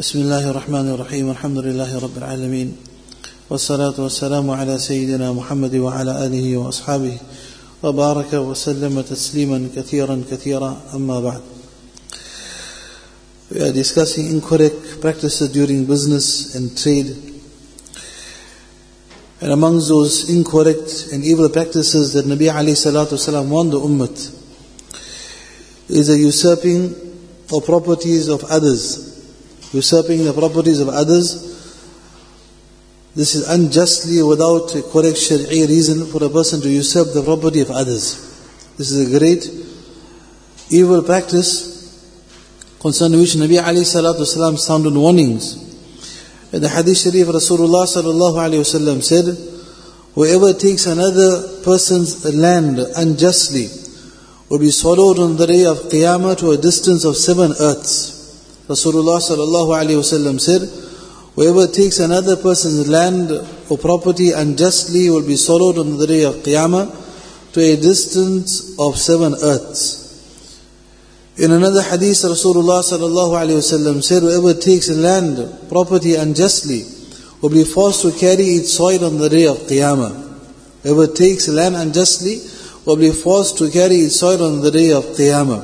بسم الله الرحمن الرحيم الحمد لله رب العالمين والصلاة والسلام على سيدنا محمد وعلى آله وأصحابه وبارك وسلم تسليما كثيرا أما بعد. We are discussing incorrect practices during business and trade. And amongst those incorrect and evil practices that Nabi alayhi salatu wasalam warned the ummah is the usurping of properties of others. Usurping the properties of others. This is unjustly without a correct Shari'i reason for a person to usurp the property of others. This is a great evil practice concerning which Nabi alayhi salatu wasalam sounded warnings. In the Hadith Sharif, Rasulullah sallallahu alayhi wasallam said, whoever takes another person's land unjustly will be swallowed on the day of Qiyamah to a distance of 7 earths. Rasulullah sallallahu alayhi wasallam said, whoever takes another person's land or property unjustly will be swallowed on the day of Qiyamah to a distance of 7 earths. In another hadith, Rasulullah sallallahu alayhi wasallam said, whoever takes a land, property unjustly will be forced to carry its soil on the day of Qiyamah. Whoever takes land unjustly will be forced to carry its soil on the day of Qiyamah.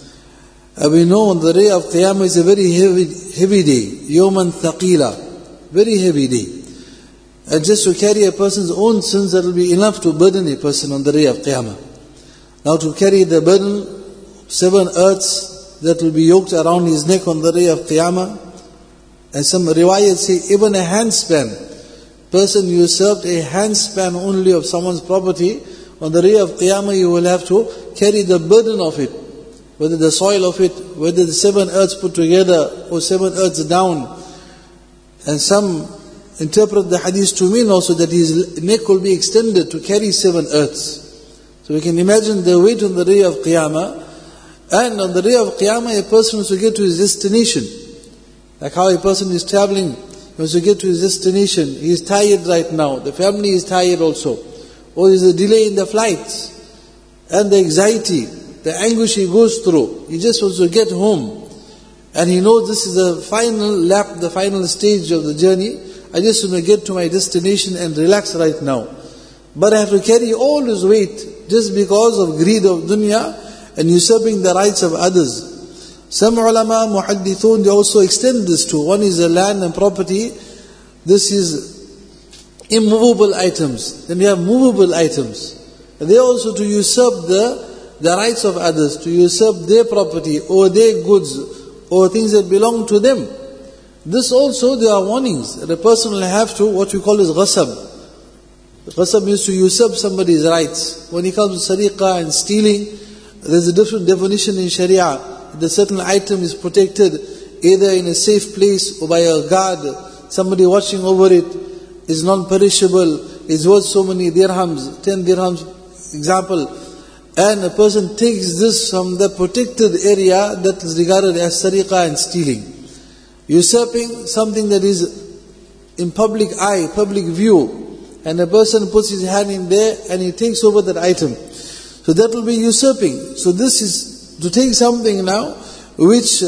And we know on the day of Qiyamah is a very heavy day, Yawman Thaqila, very heavy day. And just to carry a person's own sins, that will be enough to burden a person on the day of Qiyamah. Now to carry the burden, 7 earths that will be yoked around his neck on the day of Qiyamah. And some riwayats say even a handspan. Person usurped a handspan only of someone's property, on the day of Qiyamah you will have to carry the burden of it. Whether the soil of it, whether the 7 earths put together or 7 earths down. And some interpret the hadith to mean also that his neck will be extended to carry 7 earths. So we can imagine the weight on the day of Qiyamah. And on the day of Qiyamah, a person wants to get to his destination. Like how a person is traveling, he wants to get to his destination. He is tired right now. The family is tired also. Or there is a delay in the flights. And the anxiety, the anguish he goes through. He just wants to get home. And he knows this is the final lap, the final stage of the journey. I just want to get to my destination and relax right now. But I have to carry all this weight just because of greed of dunya and usurping the rights of others. Some ulama, muhaddithun, they also extend this to. One is the land and property. This is immovable items. Then we have movable items. And they also to usurp the rights of others, to usurp their property or their goods or things that belong to them. This also, there are warnings that a person will have to, what we call is ghasab. Ghasab means to usurp somebody's rights. When it comes to sariqah and stealing, there's a different definition in Sharia. The certain item is protected either in a safe place or by a guard, somebody watching over it, is non-perishable, is worth so many dirhams, 10 dirhams, example. And a person takes this from the protected area that is regarded as sariqah and stealing. Usurping something that is in public eye, public view, and a person puts his hand in there and he takes over that item. So that will be usurping. So this is to take something now, which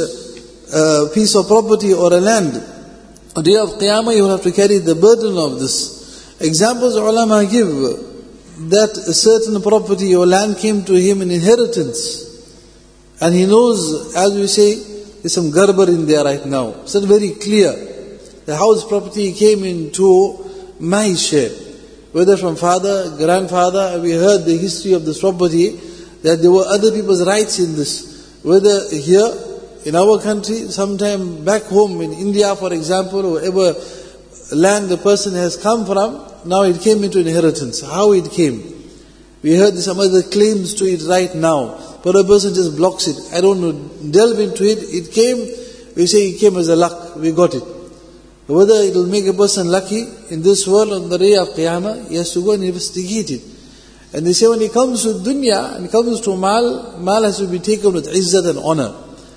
piece of property or a land. On the day of Qiyamah you will have to carry the burden of this. Examples ulama give that a certain property or land came to him in inheritance. And he knows, as we say, there's some garbar in there right now. It's not very clear. The house property came into my share. Whether from father, grandfather, we heard the history of this property, that there were other people's rights in this. Whether here, in our country, sometime back home in India, for example, or whatever land the person has come from, now it came into inheritance. How it came? We heard some other claims to it right now, but a person just blocks it. I don't know, delve into it. It came, we say it came as a luck, we got it. Whether it will make a person lucky in this world on the day of Qiyamah, he has to go and investigate it. And they say when it comes to dunya, and it comes to mal has to be taken with izzat and honor.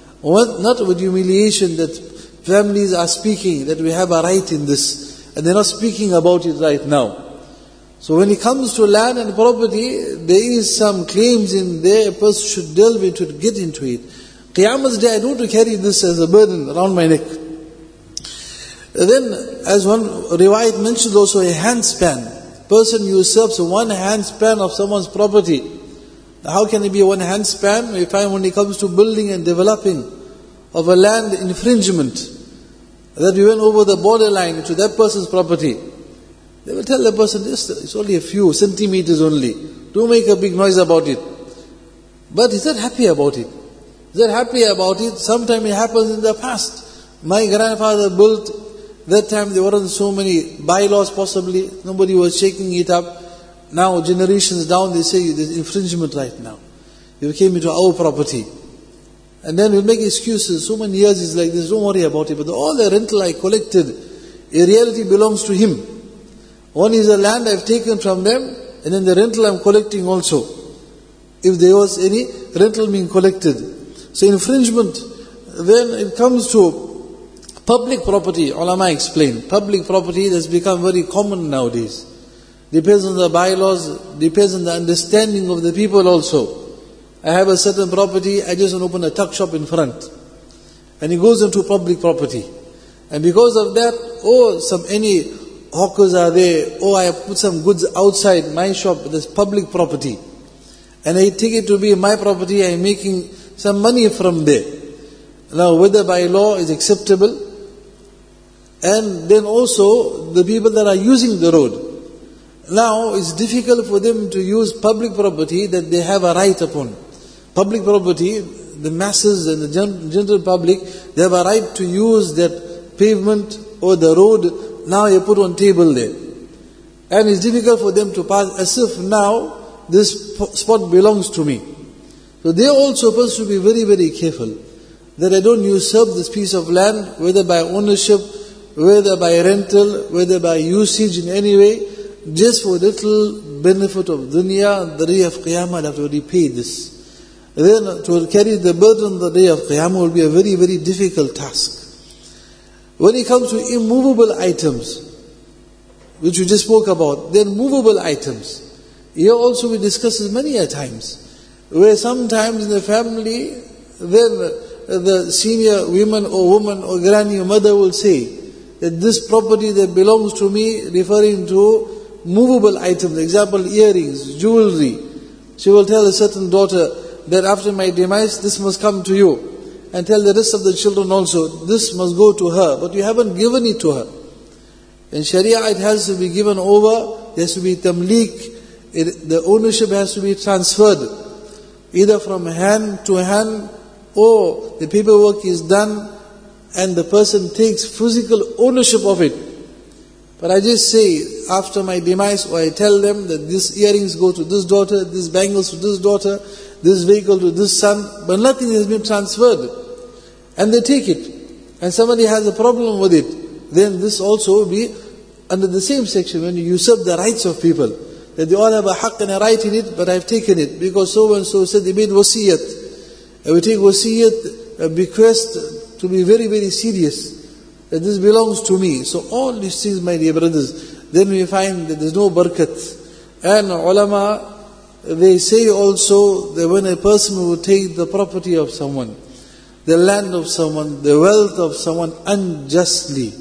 Not with humiliation that families are speaking, that we have a right in this. And they're not speaking about it right now. So when it comes to land and property, there is some claims in there, a person should delve into it, get into it. Qiyamah's day, I don't want to carry this as a burden around my neck. Then, as one riwayat mentions also, a handspan. Person usurps one handspan of someone's property. How can it be one handspan? We find when it comes to building and developing of a land infringement, that we went over the borderline to that person's property. They will tell the person, it's only a few centimeters only. Don't make a big noise about it. But is that happy about it? Is that happy about it? Sometimes it happens in the past. My grandfather built, that time there weren't so many bylaws possibly. Nobody was shaking it up. Now generations down they say there's infringement right now. You came into our property. And then we'll make excuses. So many years it's like this, don't worry about it. But all the rental I collected, in reality belongs to him. One is the land I've taken from them, and then the rental I'm collecting also. If there was any rental being collected. So infringement, then it comes to public property. Ulama explain. Public property has become very common nowadays. Depends on the bylaws, depends on the understanding of the people also. I have a certain property, I just want to open a tuck shop in front. And it goes into public property. And because of that, any hawkers are there, I put some goods outside my shop, there's public property. And I take it to be my property, I'm making some money from there. Now whether by law is acceptable, and then also the people that are using the road. Now it's difficult for them to use public property that they have a right upon. Public property, the masses and the general public, they have a right to use that pavement or the road. Now you put on table there. And it's difficult for them to pass as if now this spot belongs to me. So they are also supposed to be very, very careful that I don't usurp this piece of land, whether by ownership, whether by rental, whether by usage in any way, just for little benefit of dunya. The day of Qiyamah I have to repay this. Then to carry the burden the day of Qiyamah will be a very, very difficult task. When it comes to immovable items, which we just spoke about, then movable items. Here also we discuss this many a times, where sometimes in the family, then the senior women or woman or granny or mother will say that this property that belongs to me, referring to movable items, example earrings, jewelry. She will tell a certain daughter that after my demise, this must come to you. And tell the rest of the children also, this must go to her, but you haven't given it to her. In Sharia, it has to be given over, there has to be tamleek, the ownership has to be transferred, either from hand to hand, or the paperwork is done, and the person takes physical ownership of it. But I just say, after my demise, or I tell them that these earrings go to this daughter, these bangles to this daughter, this vehicle to this son, but nothing has been transferred. And they take it. And somebody has a problem with it. Then this also will be under the same section, when you usurp the rights of people. That they all have a haqq and a right in it, but I've taken it. Because so and so said they made wasiyat. And we take wasiyat, a bequest, to be very, very serious. That this belongs to me. So all these things, my dear brothers, then we find that there's no barakat. And ulama, they say also that when a person will take the property of someone, the land of someone, the wealth of someone unjustly,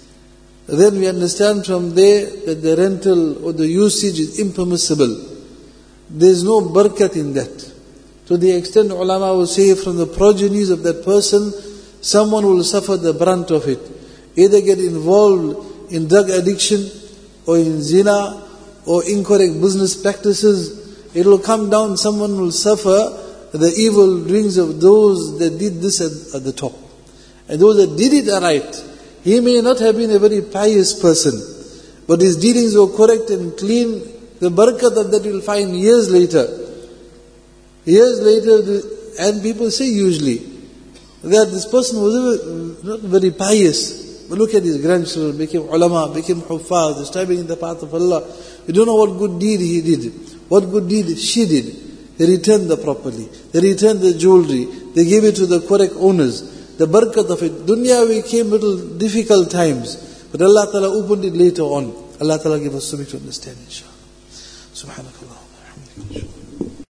then we understand from there that the rental or the usage is impermissible. There is no barakat in that. To the extent ulama will say from the progenies of that person, someone will suffer the brunt of it. Either get involved in drug addiction or in zina or incorrect business practices. It will come down, someone will suffer the evil doings of those that did this at the top. And those that did it aright. He may not have been a very pious person, but his dealings were correct and clean. The barakat of that you will find years later. Years later, and people say usually that this person was not very pious. But look at his grandchildren, became ulama, became huffaz, striving in the path of Allah. You don't know what good deed he did, what good deed she did. They returned the property, they returned the jewelry, they gave it to the correct owners. The barakat of it. Dunya we came little difficult times, but Allah Ta'ala opened it later on. Allah Ta'ala give us something to understand, inshallah. Subhanakallah.